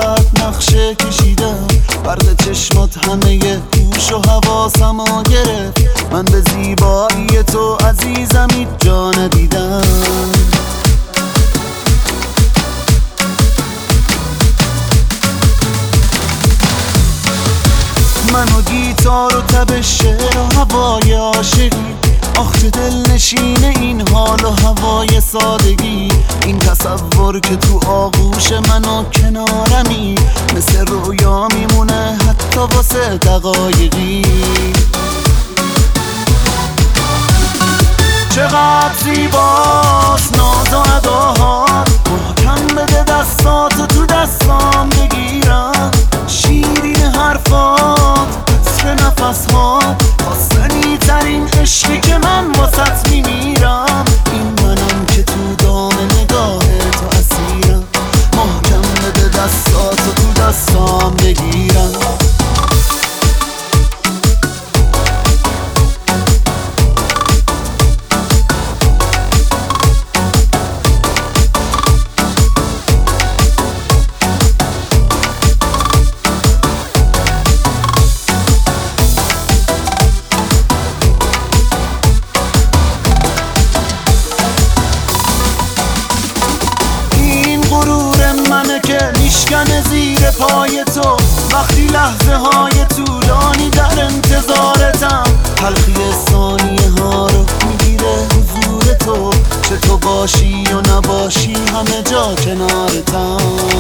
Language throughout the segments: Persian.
برات نقشه کشیدم، برق چشمات همه گوش و حواسمو گرفت. من به زیبایی تو عزیزم هیچ جا ندیدم. من و گیتار و تب شعر و هوای عاشقی، آخ چه دل نشینه این حال و هوای سادگی. این تصور که تو آغوش من و کنارمی، مثل رویا میمونه حتی واسه دقایقی. چقدر زیباست ناز و اداهات، محکم بده دستاتو تو دستام بگیرم. شیرین حرفات، عطر نفسهات، خواستنی ترین عشقی که من واسط میمیرم. این منم که تو دام نگاه تو اسیرم، محکم بده دستاتو تو دستام بگیرم. منه که میشکنه زیر پای تو، وقتی لحظه های طولانی در انتظارتم. تلخی ثانیه ها رو میگیره حضور تو، چه تو باشی و نباشی همه جا کنارتم.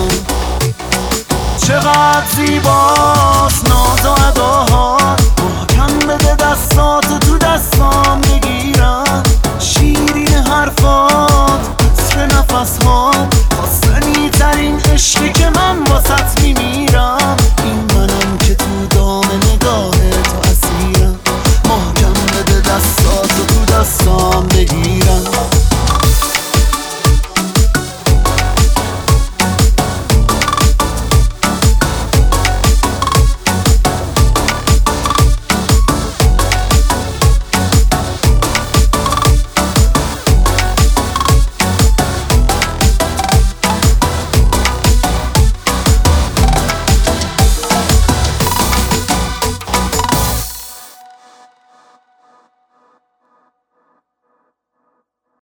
چقدر زیباست ناز و اداهات، محکم بده دستاتو تو دستام